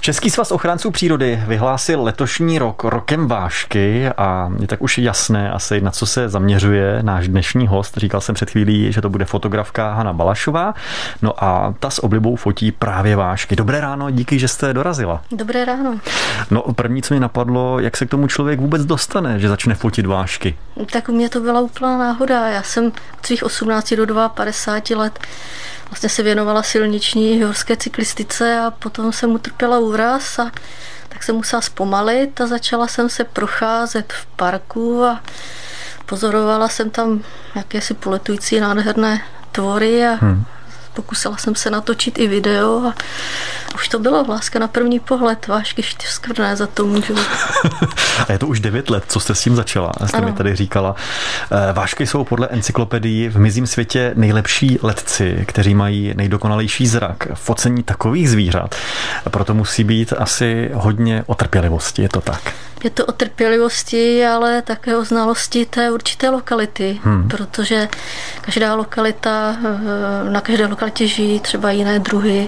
Český svaz ochránců přírody vyhlásil letošní rok rokem vážky a je tak už jasné asi, na co se zaměřuje náš dnešní host. Říkal jsem před chvílí, že to bude fotografka Hana Balašová. No a ta s oblibou fotí právě vážky. Dobré ráno, díky, že jste dorazila. Dobré ráno. No první, co mi napadlo, jak se k tomu člověk vůbec dostane, že začne fotit vážky. Tak u mě to byla úplná náhoda. Já jsem od svých 18 do 52 let vlastně se věnovala silniční horské cyklistice a potom jsem utrpěla úraz a tak jsem musela zpomalit a začala jsem se procházet v parku a pozorovala jsem tam jakési poletující nádherné tvory a pokusila jsem se natočit i video a už to bylo láska na první pohled, vážky čtyřskvrné, za to můžu. A je to už 9 let, co jste s tím začala, jste mi tady říkala. Vážky jsou podle encyklopedii v mizím světě nejlepší letci, kteří mají nejdokonalejší zrak. Focení takových zvířat, proto musí být asi hodně o trpělivosti, je to tak? Je to o trpělivosti, ale také o znalosti té určité lokality, protože každá lokalita, na každé lokalitě žijí třeba jiné druhy.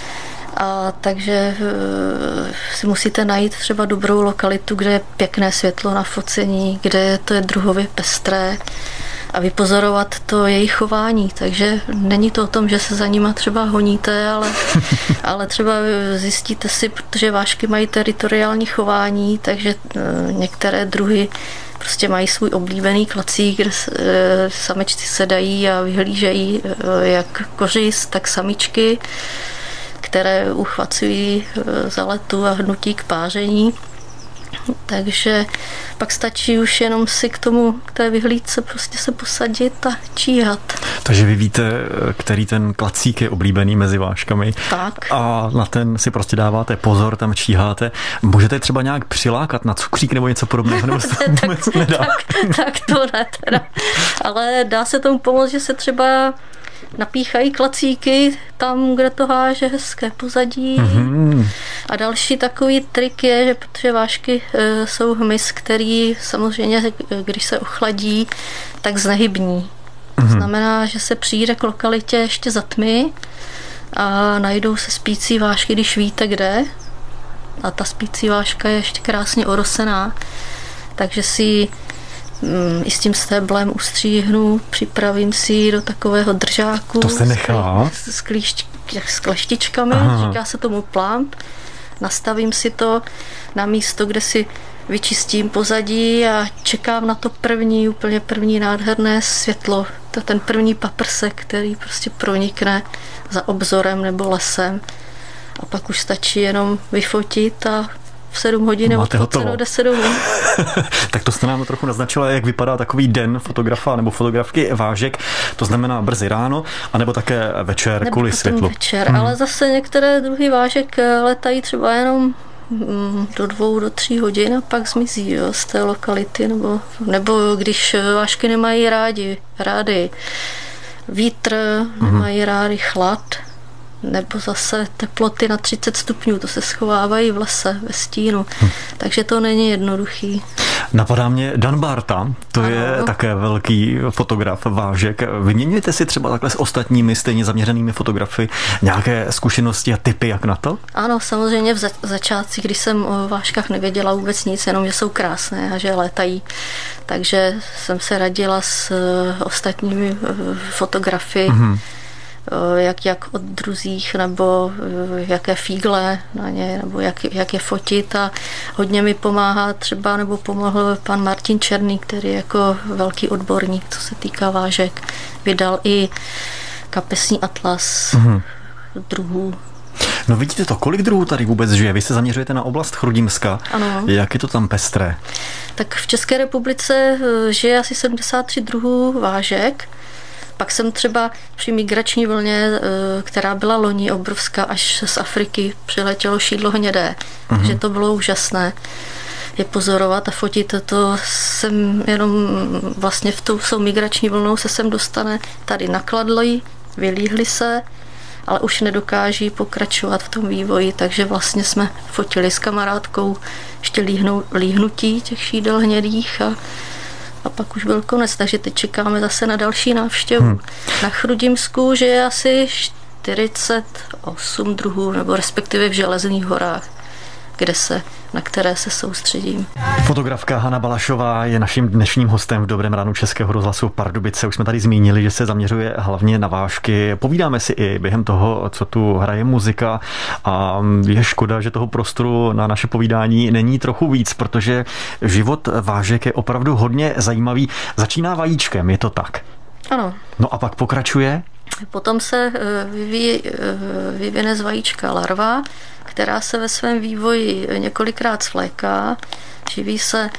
A takže si musíte najít třeba dobrou lokalitu, kde je pěkné světlo na focení, kde to je druhově pestré a vypozorovat to jejich chování. Takže není to o tom, že se za nima třeba honíte, ale třeba zjistíte si, protože vážky mají teritoriální chování, takže některé druhy prostě mají svůj oblíbený klacík, kde samečci sedají a vyhlížejí jak kořist, tak samičky, které uchvacují za letu a hnutí k páření. Takže pak stačí už jenom si k té vyhlídce prostě se posadit a číhat. Takže vy víte, který ten klacík je oblíbený mezi vážkami. Tak. A na ten si prostě dáváte pozor, tam číháte. Můžete třeba nějak přilákat na cukřík nebo něco podobného? Nebo se to vůbec nedá? Tak to ne teda. Ale dá se tomu pomoct, že se třeba napíchají klacíky tam, kde to háže hezké pozadí. A další takový trik je, že protože vážky jsou hmyz, který samozřejmě, když se ochladí, tak znehybní. To znamená, že se přijde k lokalitě ještě za tmy a najdou se spící vážky, když víte kde. A ta spící vážka je ještě krásně orosená. Takže si i s tím stéblem ustříhnu, připravím si ji do takového držáku. To se nechá? S kleštičkami, říká se tomu plamp. Nastavím si to na místo, kde si vyčistím pozadí a čekám na to úplně první nádherné světlo. To je ten první paprsek, který prostě pronikne za obzorem nebo lesem. A pak už stačí jenom vyfotit a v 7 hodin nebo 10 hodin. Tak to jste nám trochu naznačila, jak vypadá takový den fotografa nebo fotografky vážek. To znamená brzy ráno, anebo také večer nebo kvůli světlu. Večer, ale zase některé druhy vážek letají třeba jenom do 2 do 3 hodin a pak zmizí z té lokality, nebo když vážky nemají rády vítr, nemají rádi chlad, nebo zase teploty na 30 stupňů, to se schovávají v lese, ve stínu. Takže to není jednoduchý. Napadá mě Dan Barta, to je také velký fotograf vážek. Vyměňujete si třeba takhle s ostatními stejně zaměřenými fotografy nějaké zkušenosti a tipy, jak na to? Ano, samozřejmě v začátcích, když jsem o vážkách nevěděla vůbec nic, jenom že jsou krásné a že létají. Takže jsem se radila s ostatními fotografy, jak o druzích, nebo jaké fígle na ně, nebo jak je fotit a hodně mi pomáhá třeba, nebo pomohl pan Martin Černý, který je jako velký odborník, co se týká vážek. Vydal i kapesní atlas druhů. No vidíte to, kolik druhů tady vůbec žije? Vy se zaměřujete na oblast Chrudimska. Ano. Jak je to tam pestré? Tak v České republice žije asi 73 druhů vážek. Pak jsem třeba při migrační vlně, která byla loni obrovská, až z Afriky přiletělo šídlo hnědé. Takže to bylo úžasné je pozorovat a fotit. To jsem jenom vlastně v tou migrační vlnou se sem dostane tady nakladli, vylíhli se, ale už nedokáží pokračovat v tom vývoji, takže vlastně jsme fotili s kamarádkou ještě líhnutí těch šídel hnědých a pak už byl konec, takže teď čekáme zase na další návštěvu. Na Chrudimsku, že je asi 48 druhů, nebo respektive v Železných horách. na které se soustředím. Fotografka Hana Balašová je naším dnešním hostem v Dobrém ránu Českého rozhlasu Pardubice. Už jsme tady zmínili, že se zaměřuje hlavně na vážky. Povídáme si i během toho, co tu hraje muzika, a je škoda, že toho prostoru na naše povídání není trochu víc, protože život vážek je opravdu hodně zajímavý. Začíná vajíčkem, je to tak? Ano. No a pak pokračuje? Potom se vyvine z vajíčka larva, která se ve svém vývoji několikrát svléká, živí se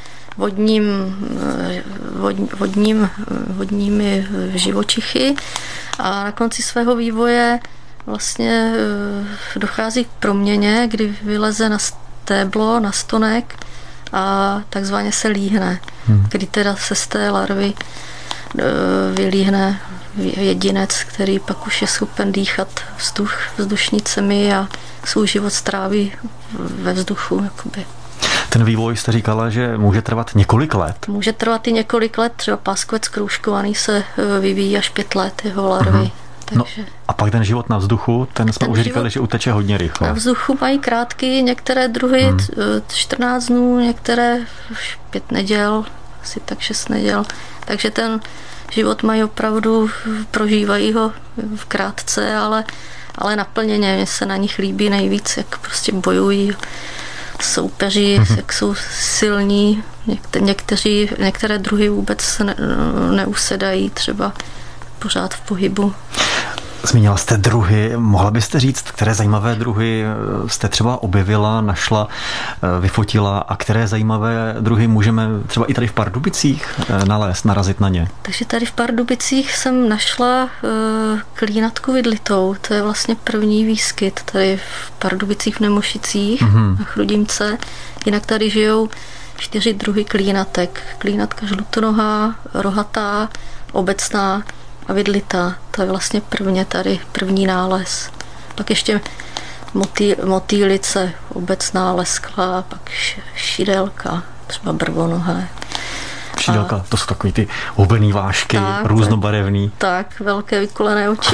vodními živočichy a na konci svého vývoje vlastně dochází k proměně, kdy vyleze na stéblo, na stonek a takzvaně se líhne, kdy teda se z té larvy vylíhne jedinec, který pak už je schopen dýchat vzdušnicemi a svůj život stráví ve vzduchu. Jakoby. Ten vývoj jste říkala, že může trvat několik let? Může trvat i několik let, třeba páskovec kroužkovaný se vyvíjí až 5 let jeho larvy. Takže... No, a pak ten život na vzduchu, ten jsme už říkali, že uteče hodně rychle. Na vzduchu mají krátký, některé druhy 14 dnů, některé 5 neděl, asi tak 6 neděl. Takže ten život mají opravdu, prožívají ho v krátce, ale naplněně. Mně se na nich líbí nejvíc, jak prostě bojují, soupeří, jak jsou silní. Některé druhy vůbec neusedají, třeba pořád v pohybu. Zmínila jste druhy. Mohla byste říct, které zajímavé druhy jste třeba objevila, našla, vyfotila a které zajímavé druhy můžeme třeba i tady v Pardubicích nalézt, narazit na ně? Takže tady v Pardubicích jsem našla klínatku vidlitou. To je vlastně první výskyt tady v Pardubicích v Nemošicích na Chrudimce. Jinak tady žijou 4 druhy klínatek. Klínatka žlutonohá, rohatá, obecná a vidlita. To je vlastně první nález. Pak ještě motýlice, obecná, lesklá, pak šidelka, třeba brvonohé. Šidelka, to jsou takový ty hubený vážky, různobarevný. Tak, velké vykulené oči.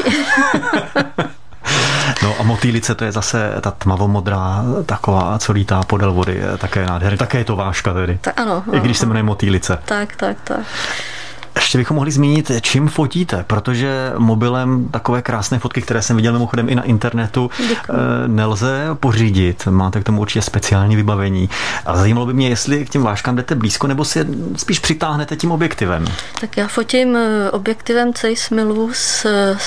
No a motýlice, to je zase ta tmavomodrá, taková, co lítá podél vody, také nádherný. Také je to vážka tedy. Ano. I když se jmenuje motýlice. Tak. Ještě bychom mohli zmínit, čím fotíte, protože mobilem takové krásné fotky, které jsem viděl mimochodem i na internetu, nelze pořídit. Máte k tomu určitě speciální vybavení. A zajímalo by mě, jestli k těm vážkám jdete blízko, nebo si spíš přitáhnete tím objektivem. Tak já fotím objektivem Zeiss Milus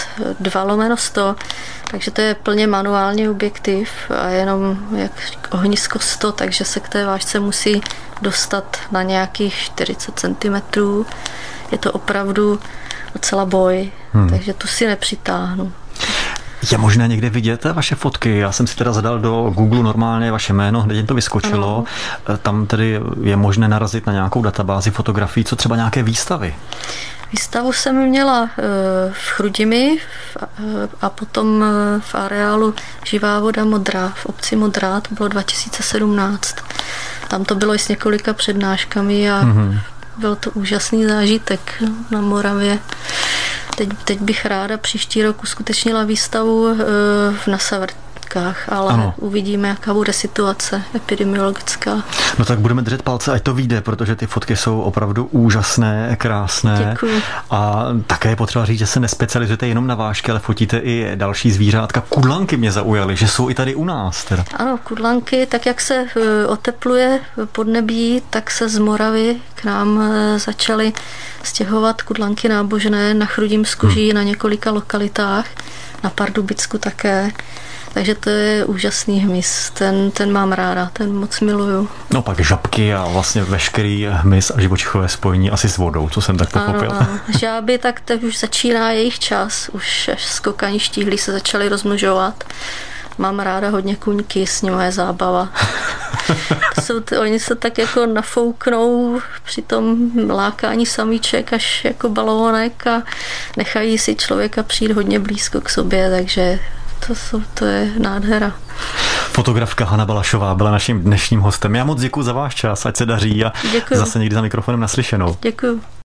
2x100, takže to je plně manuální objektiv a jenom jak ohnisko 100, takže se k té vážce musí dostat na nějakých 40 cm. Je to opravdu docela boj, takže tu si nepřitáhnu. Je možné někde vidět vaše fotky? Já jsem si teda zadal do Google normálně vaše jméno, hned jen to vyskočilo. Ano. Tam tedy je možné narazit na nějakou databázi fotografií, co třeba nějaké výstavy? Výstavu jsem měla v Chrudimi a potom v areálu Živá voda Modrá, v obci Modrá, to bylo 2017. Tam to bylo i s několika přednáškami a byl to úžasný zážitek na Moravě. Teď bych ráda příští rok uskutečnila výstavu na Savrtkách, ale uvidíme, jaká bude situace epidemiologická. No tak budeme držet palce, ať to vyjde, protože ty fotky jsou opravdu úžasné, krásné. Děkuju. A také je potřeba říct, že se nespecializujete jenom na vážky, ale fotíte i další zvířátka. Kudlanky mě zaujaly, že jsou i tady u nás. Teda. Ano, kudlanky, tak jak se otepluje podnebí, tak se z Moravy k nám začaly stěhovat kudlanky nábožné. Na Chrudimsku žijí na několika lokalitách, na Pardubicku také. Takže to je úžasný hmyz, ten mám ráda, ten moc miluju. No pak žabky a vlastně veškerý hmyz a živočichové spojení asi s vodou, co jsem tak pochopil. Ano. Žáby, tak teď už začíná jejich čas, už skokani štíhlí se začaly rozmnožovat. Mám ráda hodně kuňky, s nimi je zábava. Oni se tak jako nafouknou při tom lákání samíček až jako balónek a nechají si člověka přijít hodně blízko k sobě, takže to je nádhera. Fotografka Hana Balašová byla naším dnešním hostem. Já moc děkuji za váš čas, ať se daří a zase někdy za mikrofonem naslyšenou. Děkuji.